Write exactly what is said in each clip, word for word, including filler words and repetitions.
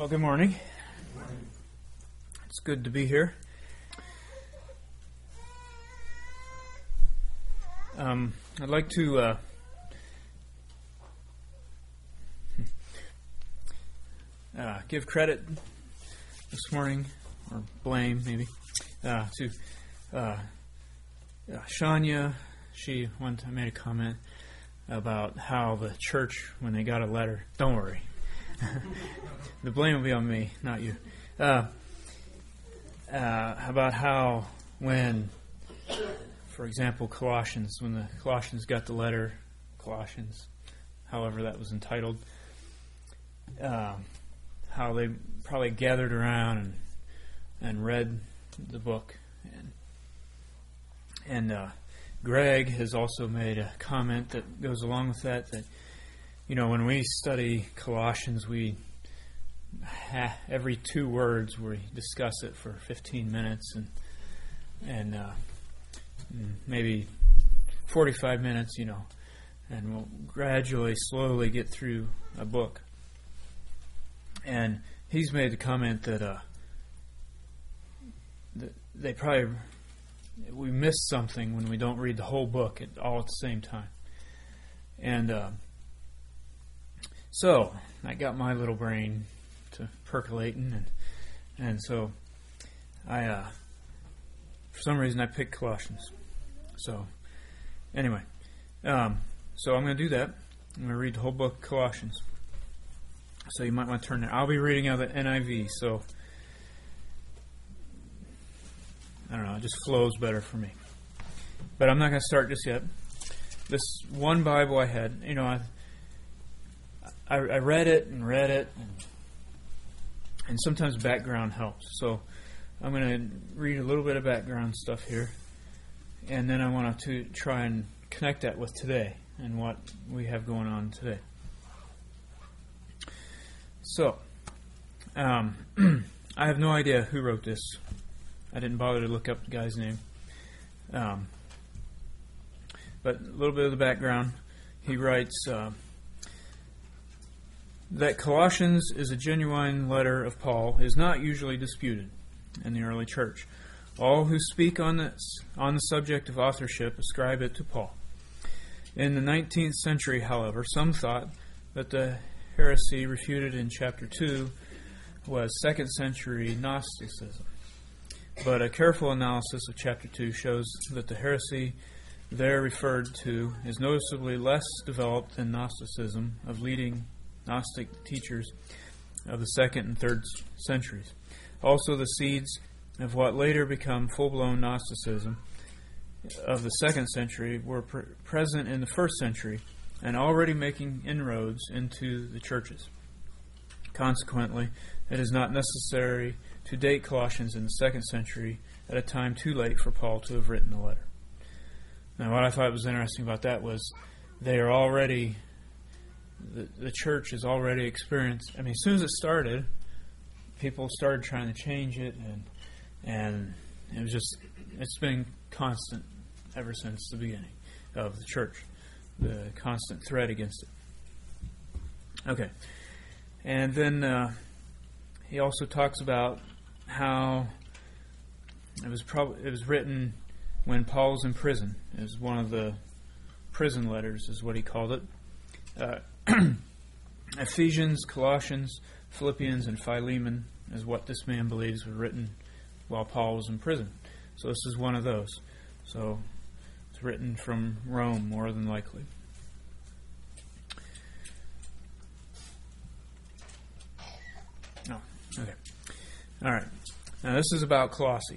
Well, good morning. It's good to be here. Um, I'd like to uh, uh, give credit this morning, or blame maybe, uh, to uh, uh, Shania. She one time made a comment about how the church, when they got a letter, don't worry. The blame will be on me, not you. Uh, uh, about how when, for example, Colossians, when the Colossians got the letter, Colossians, however that was entitled, uh, how they probably gathered around and and read the book. And, and uh, Greg has also made a comment that goes along with that, that you know, when we study Colossians, we ha- every two words we discuss it for fifteen minutes and and uh, maybe forty-five minutes, you know, and we'll gradually, slowly get through a book. And he's made the comment that uh, that they probably we miss something when we don't read the whole book at, all at the same time. And uh, So, I got my little brain to percolating, and and so I, uh, for some reason, I picked Colossians. So, anyway, um, so I'm going to do that. I'm going to read the whole book of Colossians. So you might want to turn there. I'll be reading out the N I V, so I don't know, it just flows better for me. But I'm not going to start just yet. This one Bible I had, you know, I... I, I read it and read it, and, and sometimes background helps. So I'm going to read a little bit of background stuff here, and then I want to try and connect that with today and what we have going on today. So, um, I have no idea who wrote this. I didn't bother to look up the guy's name. Um, but a little bit of the background. He writes... Uh, That Colossians is a genuine letter of Paul is not usually disputed in the early church. All who speak on this on the subject of authorship ascribe it to Paul. In the nineteenth century, however, some thought that the heresy refuted in chapter two was second century Gnosticism. But a careful analysis of chapter two shows that the heresy there referred to is noticeably less developed than Gnosticism of leading Gnostic teachers of the second and third centuries. Also, the seeds of what later become full-blown Gnosticism of the second century were pre- present in the first century and already making inroads into the churches. Consequently, it is not necessary to date Colossians in the second century at a time too late for Paul to have written the letter. Now, what I thought was interesting about that was they are already... The, the church has already experienced, I mean, as soon as it started, people started trying to change it, and and it was just, it's been constant ever since the beginning of the church, the constant threat against it. Okay. And then uh, he also talks about how it was probably it was written when Paul was in prison. It was one of the prison letters, is what he called it. Uh, Ephesians, Colossians, Philippians, and Philemon is what this man believes were written while Paul was in prison. So this is one of those. So it's written from Rome, more than likely. Oh, okay. All right. Now this is about Colossae.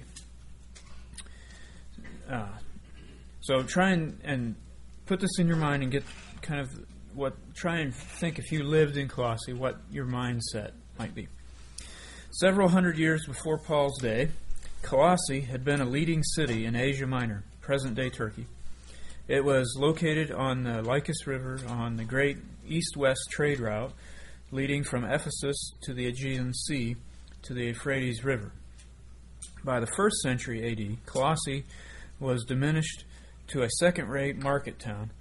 Uh, so try and, and put this in your mind and get kind of what. Try and think, if you lived in Colossae, what your mindset might be. Several hundred years before Paul's day, Colossae had been a leading city in Asia Minor, present-day Turkey. It was located on the Lycus River on the great east-west trade route leading from Ephesus to the Aegean Sea to the Euphrates River. By the first century A D, Colossae was diminished to a second-rate market town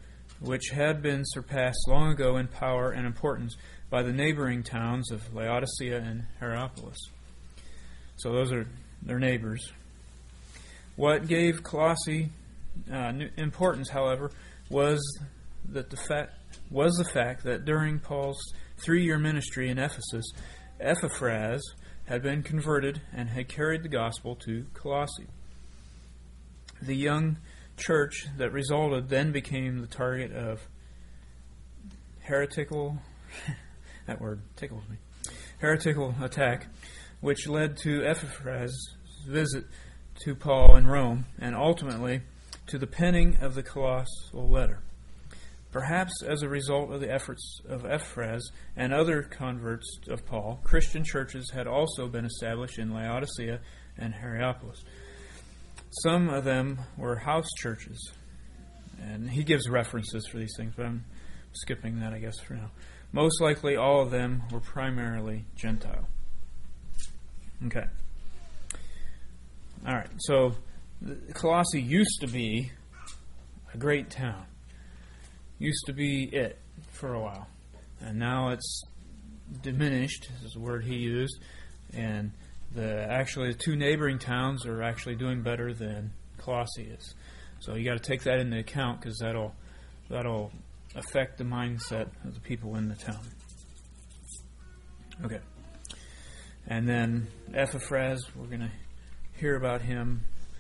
which had been surpassed long ago in power and importance by the neighboring towns of Laodicea and Hierapolis. So those are their neighbors. What gave Colossae uh, importance, however, was that the fact was the fact that during Paul's three-year ministry in Ephesus, Epaphras had been converted and had carried the gospel to Colossae. The young church that resulted then became the target of heretical that word tickles me heretical attack, which led to Epaphras' visit to Paul in Rome and ultimately to the penning of the Colossal letter. Perhaps as a result of the efforts of Epaphras and other converts of Paul, Christian churches had also been established in Laodicea and Hierapolis. Some of them were house churches, and he gives references for these things, but I'm skipping that, I guess, for now. Most likely all of them were primarily Gentile. Okay. All right, so Colossae used to be a great town. Used to be it for a while. And now it's diminished, is the word he used, and the actually the two neighboring towns are actually doing better than Colossae is. So you got to take that into account, because that'll that'll affect the mindset of the people in the town. Okay. And then Epaphras, we're going to hear about him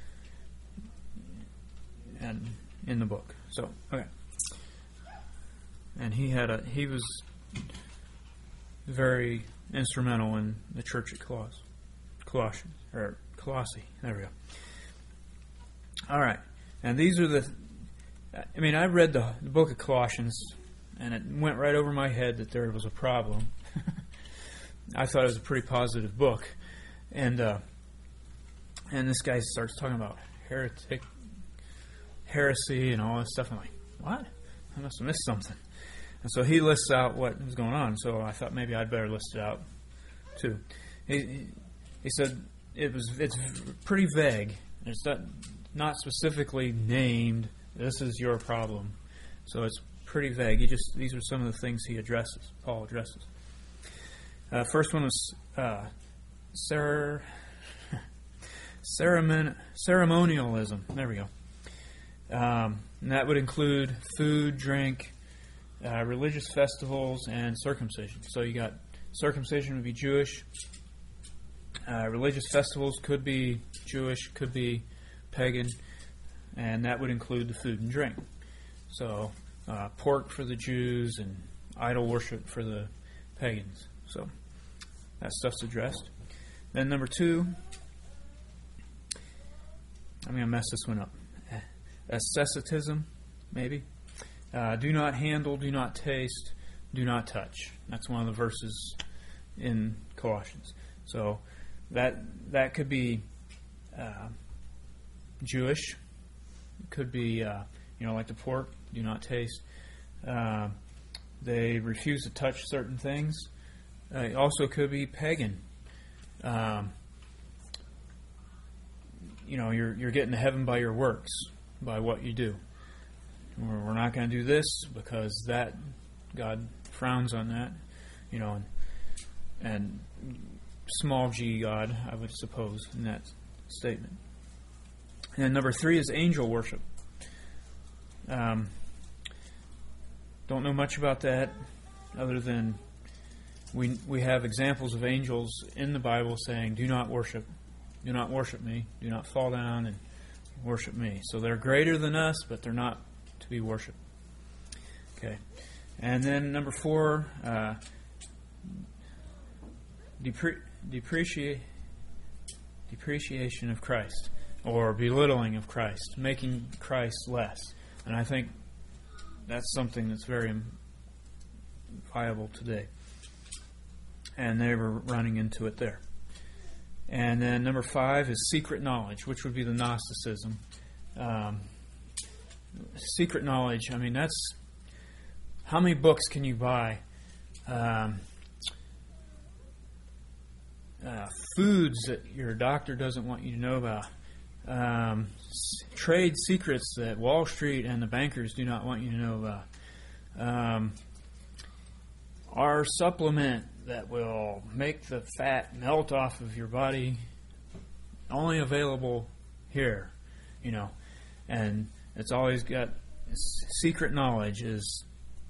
and in the book. So, okay. And he had a he was very instrumental in the church at Coloss, Colossians or Colossae. There we go. All right, and these are the. I mean, I read the, the book of Colossians, and it went right over my head that there was a problem. I thought it was a pretty positive book, and uh, and this guy starts talking about heretic, heresy, and all this stuff. I'm like, what? I must have missed something. And so he lists out what was going on. So I thought maybe I'd better list it out too. He he, he said it was it's pretty vague. It's not not specifically named. This is your problem. So it's pretty vague. He just these are some of the things he addresses. Paul addresses. Uh, first one was uh, cer- ceremon- ceremonialism. There we go. Um, and that would include food, drink, uh, religious festivals, and circumcision. So you got circumcision would be Jewish. Uh, religious festivals could be Jewish, could be pagan, and that would include the food and drink. So uh, pork for the Jews and idol worship for the pagans. So that stuff's addressed. Then number two, I'm going to mess this one up. Asceticism, maybe. Uh, do not handle, do not taste, do not touch. That's one of the verses in Colossians. So that that could be uh, Jewish. It could be, uh, you know, like the pork, do not taste. Uh, they refuse to touch certain things. Uh, it also could be pagan. Um, you know, you're you're getting to heaven by your works, by what you do. We're, we're not going to do this because that God frowns on that. You know, and, and small g God, I would suppose, in that statement. And number three is angel worship. Um, don't know much about that, other than we we have examples of angels in the Bible saying, "Do not worship, do not worship me, do not fall down and worship me." So they're greater than us, but they're not to be worshipped. Okay, and then number four, uh, depre- depreciate depreciation of Christ, or belittling of Christ, making Christ less. And I think that's something that's very viable today. And they were running into it there. And then number five is secret knowledge, which would be the Gnosticism. Um, secret knowledge, I mean, that's... How many books can you buy? Um, uh, foods that your doctor doesn't want you to know about. Um, trade secrets that Wall Street and the bankers do not want you to know about. Um, our supplement that will make the fat melt off of your body, only available here, you know, and it's always got secret knowledge, is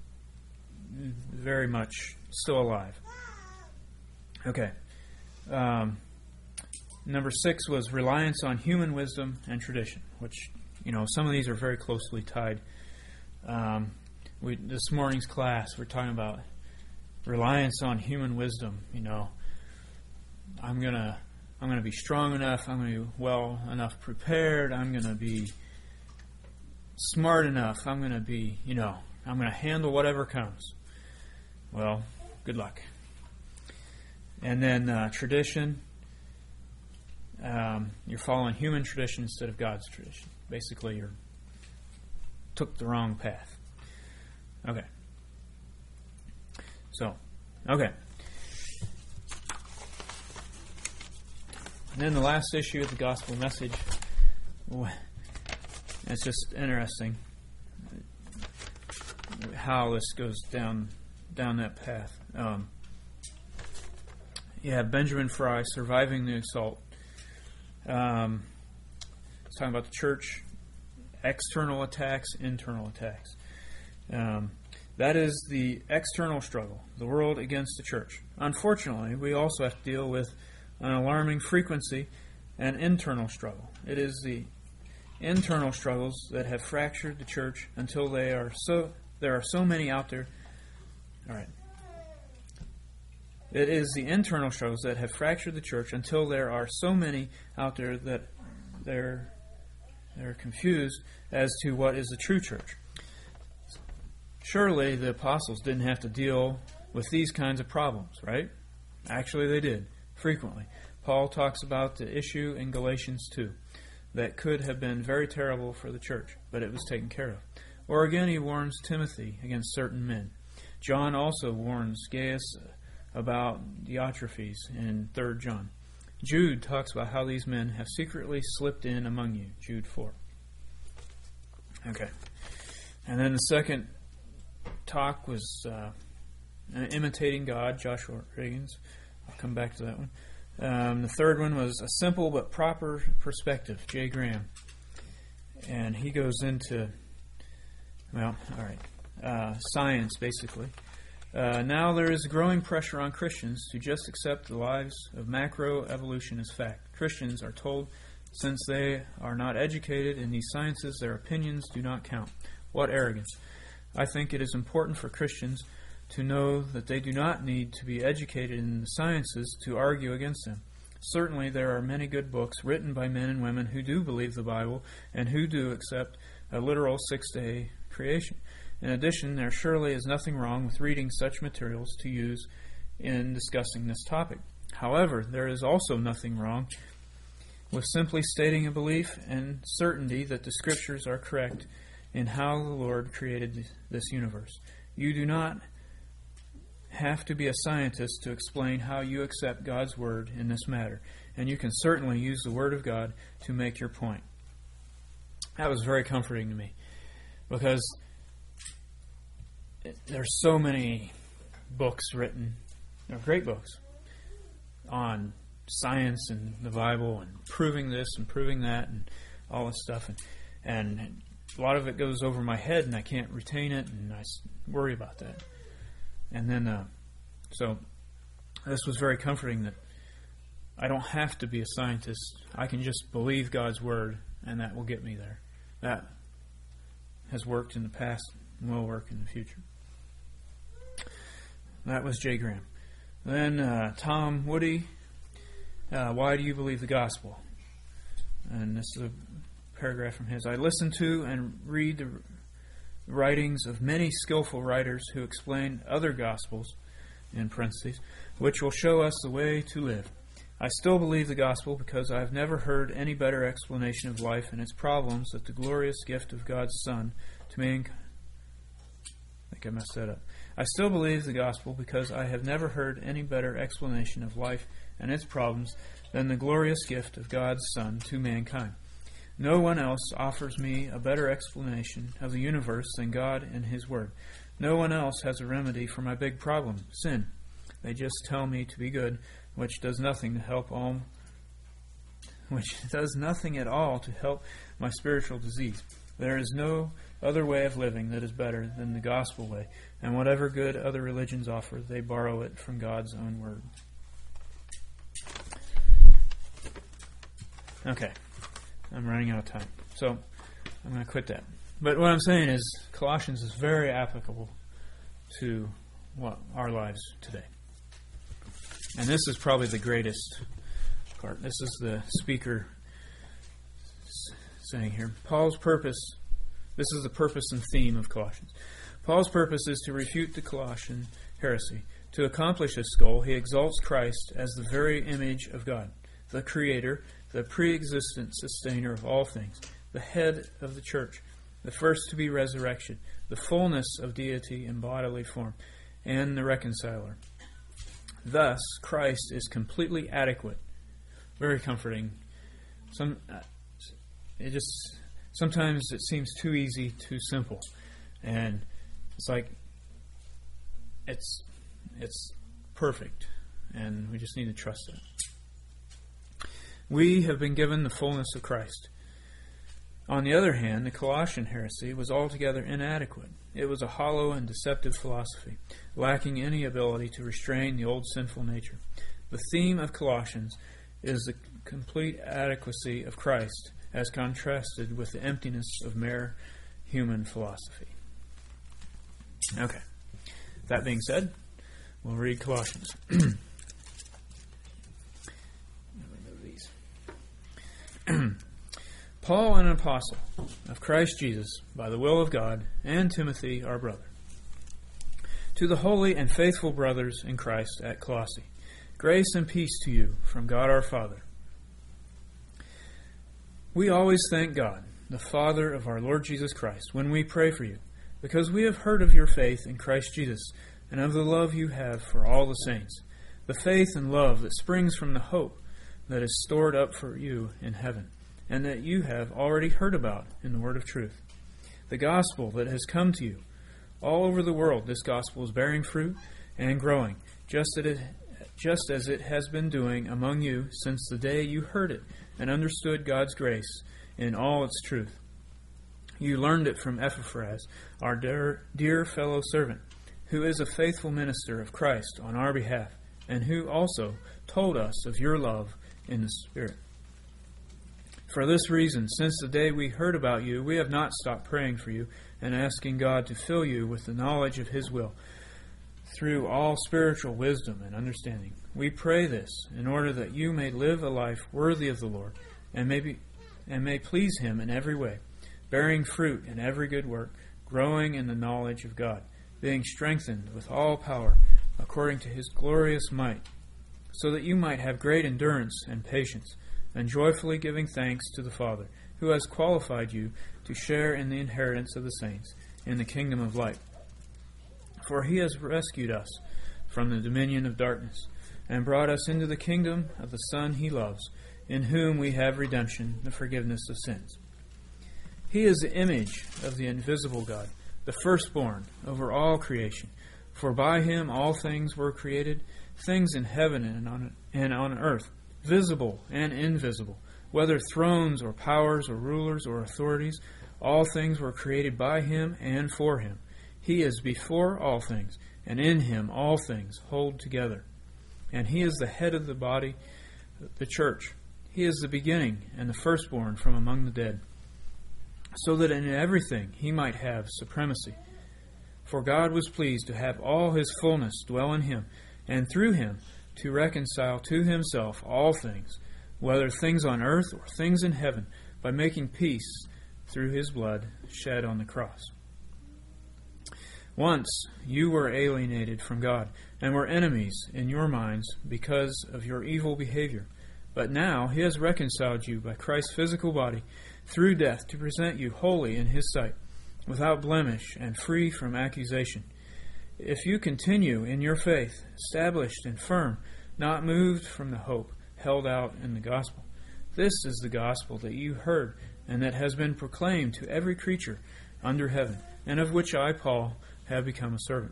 very much still alive. Okay. Um, number six was reliance on human wisdom and tradition, which, you know, some of these are very closely tied. Um, we this morning's class, we're talking about reliance on human wisdom. You know, I'm gonna I'm gonna be strong enough. I'm gonna be well enough prepared. I'm gonna be smart enough. I'm gonna be, you know, I'm gonna handle whatever comes. Well, good luck. And then uh, tradition. Um, you're following human tradition instead of God's tradition. Basically, you took the wrong path. Okay. So, okay. And then the last issue of the gospel message. It's just interesting how this goes down down that path. Um, you have Benjamin Fry, Surviving the Assault. Um, it's talking about the church, external attacks, internal attacks. Um, that is the external struggle, the world against the church. Unfortunately, we also have to deal with an alarming frequency and internal struggle. It is the internal struggles that have fractured the church until they are so there are so many out there. All right. It is the internal struggles that have fractured the church until there are so many out there that they're they're confused as to what is the true church. Surely the apostles didn't have to deal with these kinds of problems, right? Actually, they did, frequently. Paul talks about the issue in Galatians two that could have been very terrible for the church, but it was taken care of. Or again, he warns Timothy against certain men. John also warns Gaius about Diotrephes in Third John. Jude talks about how these men have secretly slipped in among you, Jude four. Okay. And then the second talk was uh, Imitating God, Joshua Reagan's. I'll come back to that one. Um, the third one was A Simple but Proper Perspective, Jay Graham. And he goes into, well, all right, uh, science, basically. Uh, now there is growing pressure on Christians to just accept the lives of macroevolution as fact. Christians are told since they are not educated in these sciences, their opinions do not count. What arrogance. I think it is important for Christians to know that they do not need to be educated in the sciences to argue against them. Certainly there are many good books written by men and women who do believe the Bible and who do accept a literal six-day creation. In addition, there surely is nothing wrong with reading such materials to use in discussing this topic. However, there is also nothing wrong with simply stating a belief and certainty that the Scriptures are correct in how the Lord created this universe. You do not have to be a scientist to explain how you accept God's Word in this matter, and you can certainly use the Word of God to make your point. That was very comforting to me, because there's so many books written, you know, great books, on science and the Bible and proving this and proving that and all this stuff. And, and a lot of it goes over my head and I can't retain it, and I worry about that. And then, uh, so this was very comforting that I don't have to be a scientist. I can just believe God's Word, and that will get me there. That has worked in the past and will work in the future. That was Jay Graham. Then uh, Tom Woody, uh, Why Do You Believe the Gospel? And this is a paragraph from his. I listen to and read the writings of many skillful writers who explain other Gospels, in parentheses, which will show us the way to live. I still believe the Gospel because I have never heard any better explanation of life and its problems than the glorious gift of God's Son to mankind. I think I messed that up. I still believe the Gospel because I have never heard any better explanation of life and its problems than the glorious gift of God's Son to mankind. No one else offers me a better explanation of the universe than God and His Word. No one else has a remedy for my big problem, sin. They just tell me to be good, which does nothing to help all, which does nothing at all to help my spiritual disease. There is no other way of living that is better than the gospel way, and whatever good other religions offer, they borrow it from God's own word. Okay, I'm running out of time, so I'm going to quit that. But what I'm saying is Colossians is very applicable to what our lives today. And this is probably the greatest part. This is the speaker saying here. Paul's purpose, this is the purpose and theme of Colossians. Paul's purpose is to refute the Colossian heresy. To accomplish this goal, he exalts Christ as the very image of God, the Creator, the pre-existent sustainer of all things, the head of the church, the first to be resurrection, the fullness of deity in bodily form, and the reconciler. Thus, Christ is completely adequate. Very comforting. Some, uh, it just sometimes it seems too easy, too simple, and it's like it's it's perfect, and we just need to trust it. We have been given the fullness of Christ. On the other hand, the Colossian heresy was altogether inadequate. It was a hollow and deceptive philosophy, lacking any ability to restrain the old sinful nature. The theme of Colossians is the complete adequacy of Christ as contrasted with the emptiness of mere human philosophy. Okay. That being said, we'll read Colossians. Paul, an apostle of Christ Jesus, by the will of God, and Timothy, our brother. To the holy and faithful brothers in Christ at Colossae, grace and peace to you from God our Father. We always thank God, the Father of our Lord Jesus Christ, when we pray for you, because we have heard of your faith in Christ Jesus, and of the love you have for all the saints, the faith and love that springs from the hope that is stored up for you in heaven, and that you have already heard about in the word of truth. The gospel that has come to you. All over the world, this gospel is bearing fruit and growing, just as it, just as it has been doing among you since the day you heard it and understood God's grace in all its truth. You learned it from Epaphras, our dear, dear fellow servant, who is a faithful minister of Christ on our behalf, and who also told us of your love in the Spirit. For this reason, since the day we heard about you, we have not stopped praying for you and asking God to fill you with the knowledge of His will through all spiritual wisdom and understanding. We pray this in order that you may live a life worthy of the Lord and may, be, and may please Him in every way, bearing fruit in every good work, growing in the knowledge of God, being strengthened with all power according to His glorious might, so that you might have great endurance and patience, and joyfully giving thanks to the Father, who has qualified you to share in the inheritance of the saints in the kingdom of light. For He has rescued us from the dominion of darkness, and brought us into the kingdom of the Son He loves, in whom we have redemption, the forgiveness of sins. He is the image of the invisible God, the firstborn over all creation. For by Him all things were created, things in heaven and on, and on earth, visible and invisible, whether thrones or powers or rulers or authorities, all things were created by Him and for Him. He is before all things, and in Him all things hold together. And He is the head of the body, the church. He is the beginning and the firstborn from among the dead, so that in everything He might have supremacy. For God was pleased to have all His fullness dwell in Him, and through Him to reconcile to Himself all things, whether things on earth or things in heaven, by making peace through His blood shed on the cross. Once you were alienated from God and were enemies in your minds because of your evil behavior. But now He has reconciled you by Christ's physical body through death to present you holy in His sight, without blemish and free from accusation. If you continue in your faith, established and firm, not moved from the hope held out in the gospel. This is the gospel that you heard, and that has been proclaimed to every creature under heaven, and of which I, Paul, have become a servant.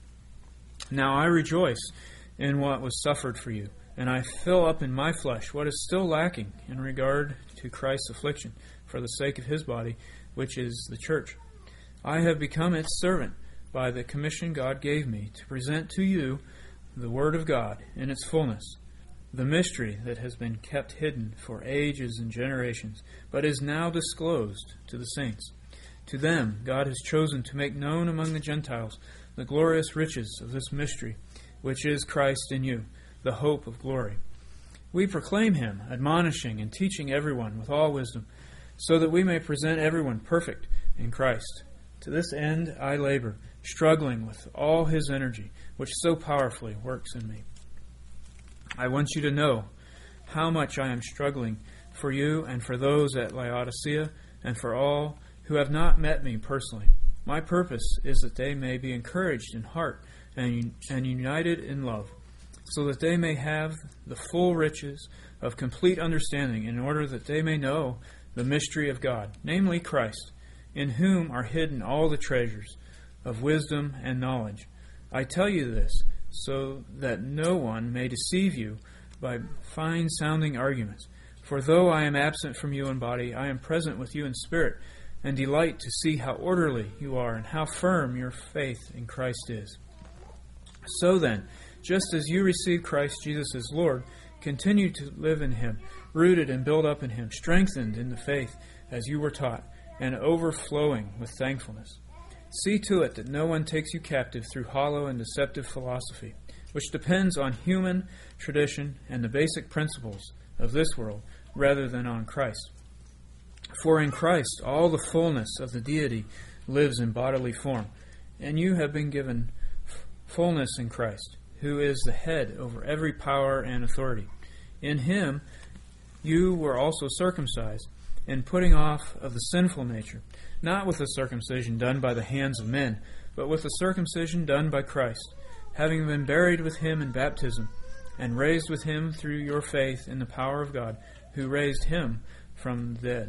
Now I rejoice in what was suffered for you, and I fill up in my flesh what is still lacking in regard to Christ's affliction, for the sake of his body, which is the church. I have become its servant by the commission God gave me to present to you the Word of God in its fullness, the mystery that has been kept hidden for ages and generations, but is now disclosed to the saints. To them God has chosen to make known among the Gentiles the glorious riches of this mystery, which is Christ in you, the hope of glory. We proclaim him, admonishing and teaching everyone with all wisdom, so that we may present everyone perfect in Christ. To this end I labor, struggling with all his energy, which so powerfully works in me. I want you to know how much I am struggling for you and for those at Laodicea and for all who have not met me personally. My purpose is that they may be encouraged in heart and, and united in love, so that they may have the full riches of complete understanding, in order that they may know the mystery of God, namely Christ, in whom are hidden all the treasures of wisdom and knowledge. I tell you this, so that no one may deceive you by fine-sounding arguments. For though I am absent from you in body, I am present with you in spirit, and delight to see how orderly you are and how firm your faith in Christ is. So then, just as you received Christ Jesus as Lord, continue to live in him, rooted and built up in him, strengthened in the faith as you were taught, and overflowing with thankfulness. See to it that no one takes you captive through hollow and deceptive philosophy, which depends on human tradition and the basic principles of this world, rather than on Christ. For in Christ all the fullness of the deity lives in bodily form, and you have been given f- fullness in Christ, who is the head over every power and authority. In him you were also circumcised, in putting off of the sinful nature, not with the circumcision done by the hands of men, but with the circumcision done by Christ, having been buried with him in baptism, and raised with him through your faith in the power of God, who raised him from the dead.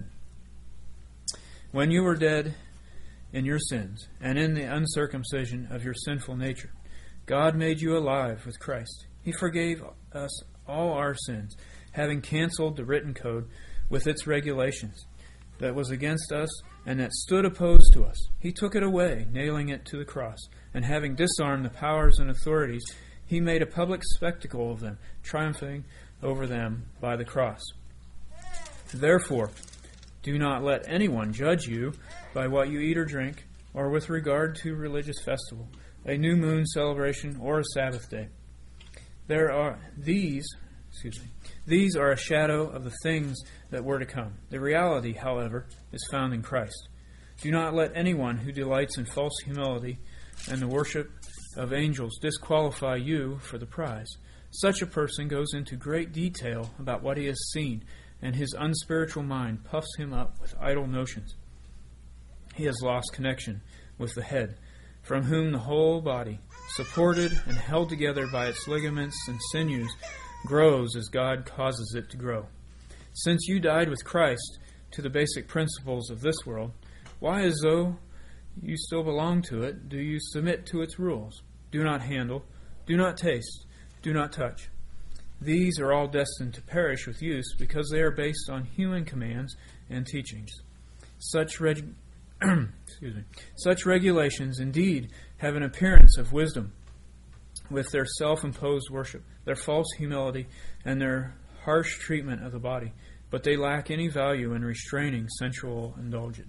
When you were dead in your sins, and in the uncircumcision of your sinful nature, God made you alive with Christ. He forgave us all our sins, having canceled the written code with its regulations that was against us and that stood opposed to us. He took it away, nailing it to the cross, and having disarmed the powers and authorities, he made a public spectacle of them, triumphing over them by the cross. Therefore, do not let anyone judge you by what you eat or drink, or with regard to religious festival, a new moon celebration, or a Sabbath day. There are these, excuse me, these are a shadow of the things that were to come. The reality, however, is found in Christ. Do not let anyone who delights in false humility and the worship of angels disqualify you for the prize. Such a person goes into great detail about what he has seen, and his unspiritual mind puffs him up with idle notions. He has lost connection with the head, from whom the whole body, supported and held together by its ligaments and sinews, grows as God causes it to grow. Since you died with Christ to the basic principles of this world, why, as though you still belong to it, do you submit to its rules? Do not handle, do not taste, do not touch. These are all destined to perish with use, because they are based on human commands and teachings. Such reg- excuse me. Such regulations indeed have an appearance of wisdom, with their self-imposed worship, their false humility, and their harsh treatment of the body, but they lack any value in restraining sensual indulgence.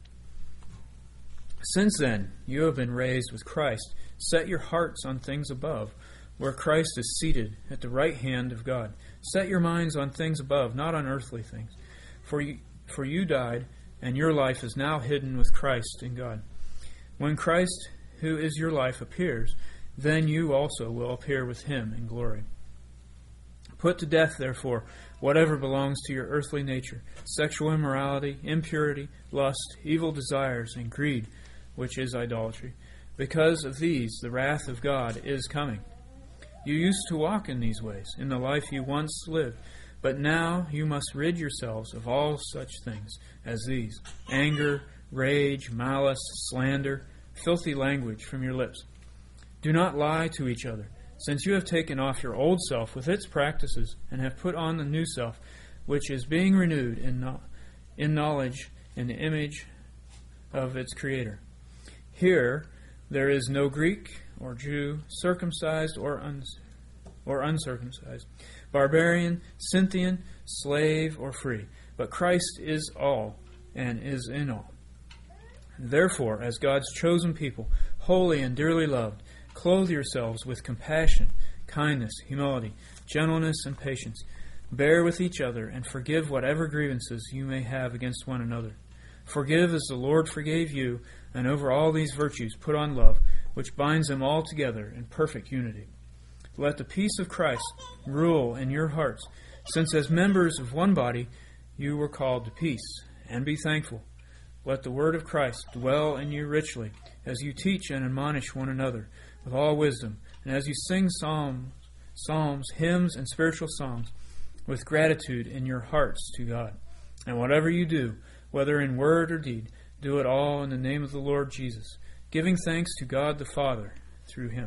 Since then you have been raised with Christ, set your hearts on things above, where Christ is seated at the right hand of God. Set your minds on things above, not on earthly things. For you, for you died, and your life is now hidden with Christ in God. When Christ, who is your life, appears, then you also will appear with him in glory. Put to death, therefore, whatever belongs to your earthly nature: sexual immorality, impurity, lust, evil desires, and greed, which is idolatry. Because of these, the wrath of God is coming. You used to walk in these ways, in the life you once lived, but now you must rid yourselves of all such things as these: anger, rage, malice, slander, filthy language from your lips. Do not lie to each other, since you have taken off your old self with its practices and have put on the new self, which is being renewed in, no- in knowledge in the image of its Creator. Here there is no Greek or Jew, circumcised or, uns- or uncircumcised, barbarian, Scythian, slave or free, but Christ is all and is in all. Therefore, as God's chosen people, holy and dearly loved, clothe yourselves with compassion, kindness, humility, gentleness, and patience. Bear with each other and forgive whatever grievances you may have against one another. Forgive as the Lord forgave you, and over all these virtues put on love, which binds them all together in perfect unity. Let the peace of Christ rule in your hearts, since as members of one body you were called to peace, and be thankful. Let the word of Christ dwell in you richly, as you teach and admonish one another with all wisdom, and as you sing psalms, psalms, hymns, and spiritual songs with gratitude in your hearts to God. And whatever you do, whether in word or deed, do it all in the name of the Lord Jesus, giving thanks to God the Father through him.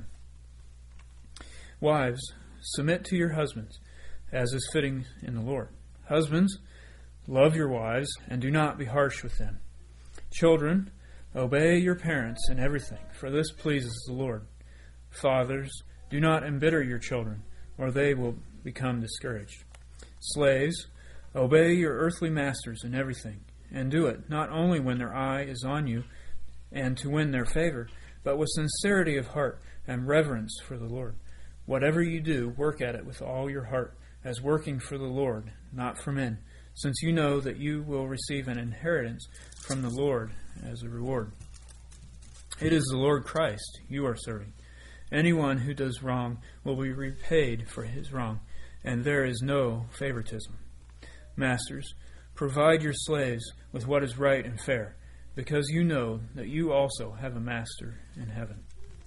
Wives, submit to your husbands, as is fitting in the Lord. Husbands, love your wives, and do not be harsh with them. Children, obey your parents in everything, for this pleases the Lord. Fathers, do not embitter your children, or they will become discouraged. Slaves, obey your earthly masters in everything, and do it not only when their eye is on you and to win their favor, but with sincerity of heart and reverence for the Lord. Whatever you do, work at it with all your heart, as working for the Lord, not for men, since you know that you will receive an inheritance from the Lord as a reward. It is the Lord Christ you are serving. Anyone who does wrong will be repaid for his wrong, and there is no favoritism. Masters, provide your slaves with what is right and fair, because you know that you also have a master in heaven.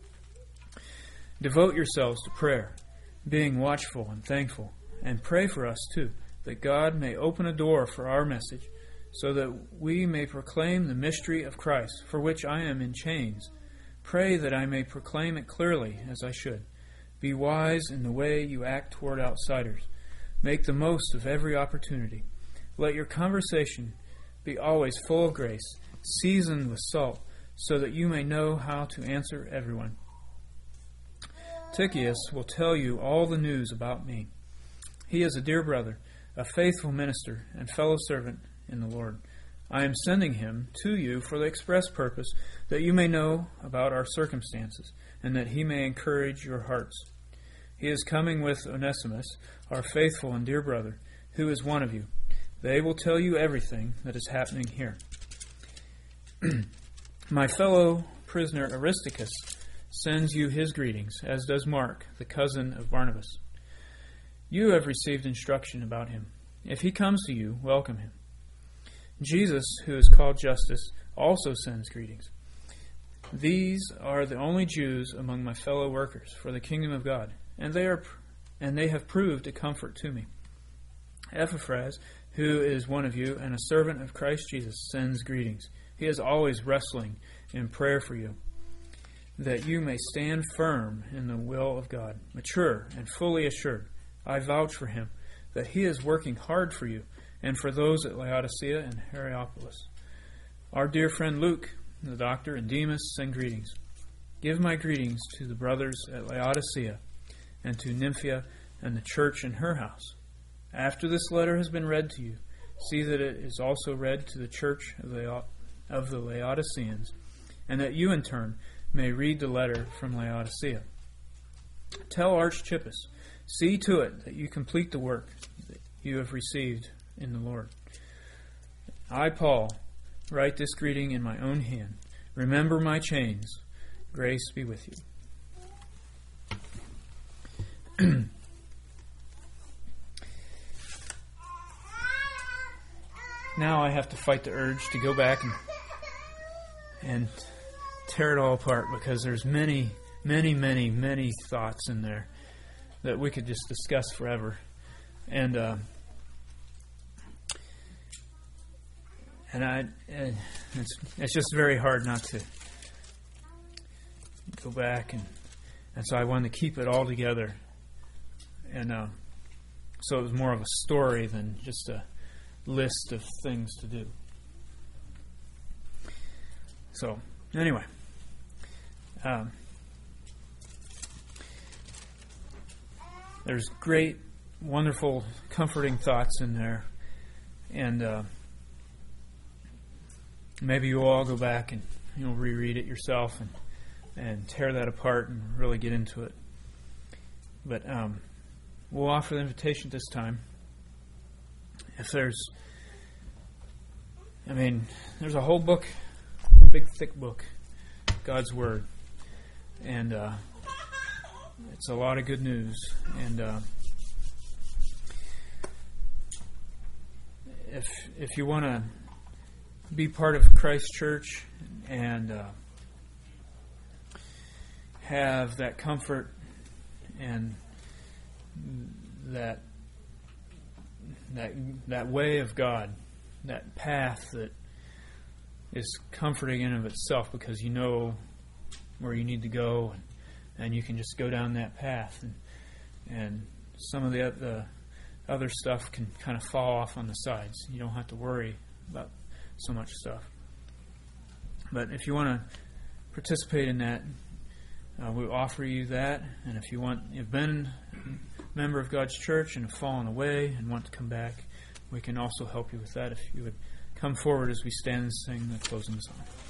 Devote yourselves to prayer, being watchful and thankful, and pray for us too, that God may open a door for our message, so that we may proclaim the mystery of Christ, for which I am in chains. Pray that I may proclaim it clearly as I should. Be wise in the way you act toward outsiders. Make the most of every opportunity. Let your conversation be always full of grace, seasoned with salt, so that you may know how to answer everyone. Tychicus will tell you all the news about me. He is a dear brother, a faithful minister, and fellow servant in the Lord. I am sending him to you for the express purpose that you may know about our circumstances, and that he may encourage your hearts. He is coming with Onesimus, our faithful and dear brother, who is one of you. They will tell you everything that is happening here. My fellow prisoner Aristarchus sends you his greetings, as does Mark, the cousin of Barnabas. You have received instruction about him. If he comes to you, welcome him. Jesus, who is called Justus, also sends greetings. These are the only Jews among my fellow workers for the kingdom of God, and they are, and they have proved a comfort to me. Epaphras, who is one of you and a servant of Christ Jesus, sends greetings. He is always wrestling in prayer for you, that you may stand firm in the will of God, mature and fully assured. I vouch for him, that he is working hard for you, and for those at Laodicea and Hierapolis. Our dear friend Luke, the doctor, and Demas send greetings. Give my greetings to the brothers at Laodicea, and to Nymphaea and the church in her house. After this letter has been read to you, see that it is also read to the church of the, of the Laodiceans, and that you in turn may read the letter from Laodicea. Tell Archippus, see to it that you complete the work that you have received in the Lord. I, Paul, write this greeting in my own hand. Remember my chains. Grace be with you. Now I have to fight the urge to go back and, and tear it all apart, because there's many, many, many, many thoughts in there that we could just discuss forever. And uh, and I, and it's it's just very hard not to go back, and and so I wanted to keep it all together. And uh, so it was more of a story than just a list of things to do. So anyway, um, there's great, wonderful, comforting thoughts in there, and uh, maybe you'll all go back and you'll reread it yourself and and tear that apart and really get into it. But um, we'll offer the invitation this time. If there's, I mean, there's a whole book, big thick book, God's Word, and uh, it's a lot of good news. And uh, if if you want to be part of Christ Church and uh, have that comfort and that that that way of God, that path that is comforting in of itself, because you know where you need to go, and, and you can just go down that path, and and some of the, the other stuff can kind of fall off on the sides. You don't have to worry about so much stuff. But if you want to participate in that, uh, we offer you that. And if you want, you've been a member of God's church and have fallen away and want to come back, we can also help you with that if you would come forward as we stand and sing the closing song.